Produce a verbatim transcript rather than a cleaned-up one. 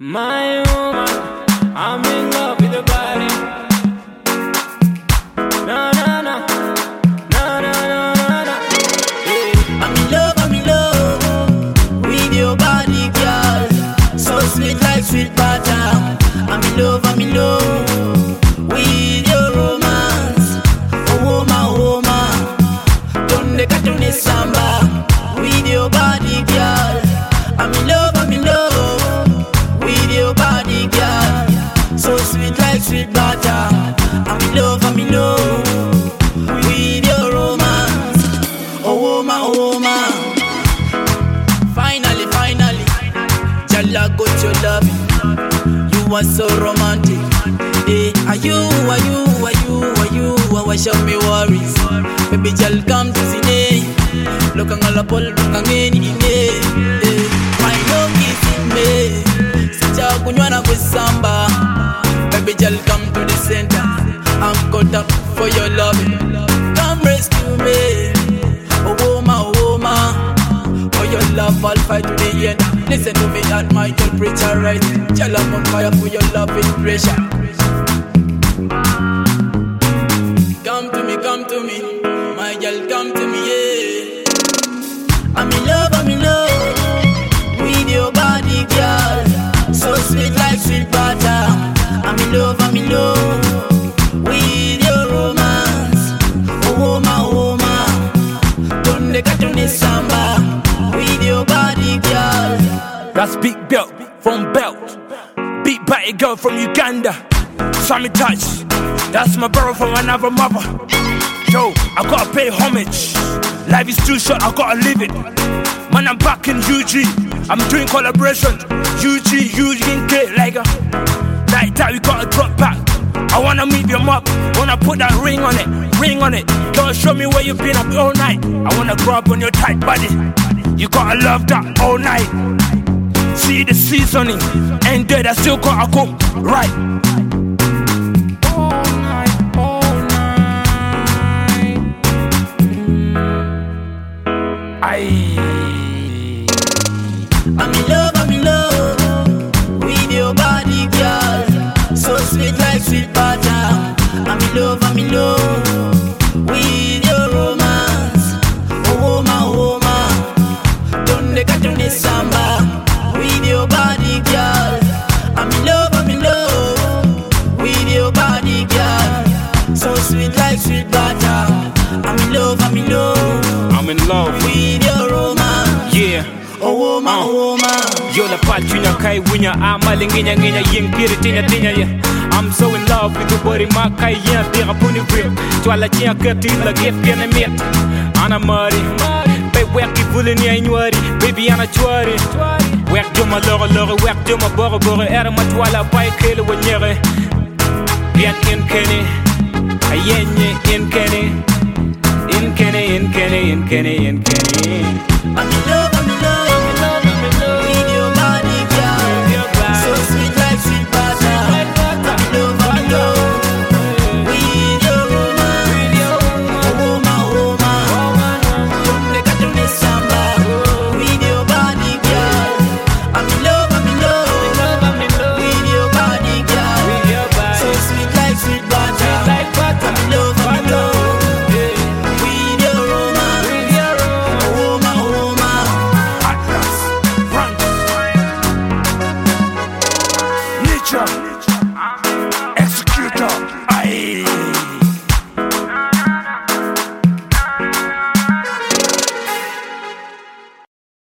My woman, I'm in love with your body. Na na na, na na na na na. Yeah. I'm in love, I'm in love with your body, girl. So sweet like sweet butter. I'm in love, I'm in love with your romance. Oh woman, oh woman, donde catune samba with your body, girl. I'm in love, I'm in love with your body, girl. So sweet like sweet butter. I'm in love, I'm in love with your romance. Oh woman, oh woman. Finally, finally, Jalla got your loving. You are so romantic. Hey, are you, are you, are you, are you, are you, show me worries. Baby, Jal come to see. Look ang alapol, look ang ini. My love is in me. Sija kunywana kusamba. Baby, Jal come to the center. I'm caught up for your loving. Come rescue me. Oh woman, oh woman. For your love, I'll fight to the end. Listen to me at my temperature right. Jal, I'm on fire for your loving pressure. Come to me, come to me. My girl, come to me, yeah. I'm in love, I'm in love with your body, girl. So sweet like sweet butter. I'm in love, I'm in love with your romance. Oh woman, oh woman, donde catune samba with your body, girl. That's Big Belt from Belt. Beat by a girl from Uganda. Sammy Touch. That's my brother from another mother. Yo, I gotta pay homage. Life is too short, I gotta live it. Man, I'm back in U G. I'm doing collaboration. U G, U G, K, like a like that, we gotta drop back. I wanna meet your mom, wanna put that ring on it, ring on it. Girl, show me where you been up all night. I wanna grab on your tight body. You gotta love that all night. See the seasoning, ain't dead, I still gotta cook right. I'm in love, I'm in love with your body, girl. So sweet like sweet butter. I'm in love, I'm in love with your romance. Oh woman, oh woman, donde catune samba with your body, girl. I'm in love, I'm in love with your body, girl. So sweet like sweet butter. I'm in love, I'm in love. I'm in love with your romance. Yeah. Oh woman, uh. oh woman. Yo la pachunya kai winya amali nginya nginya yin kiri tinya tinya yeah. I'm so in love with your body ma kai yin tira puni grip. Twala chia kati la get piana met. Ana mari. Bay wek ki bulin ya inwari. Baby ana chwari. Wek joma lore lore wek joma bore bore era ma twala bay kele wanyere. Bien in kenny. Ayenye in kenny. In kenny in kenny in kenny in kenny. I'm in love, I'm in love. Nature.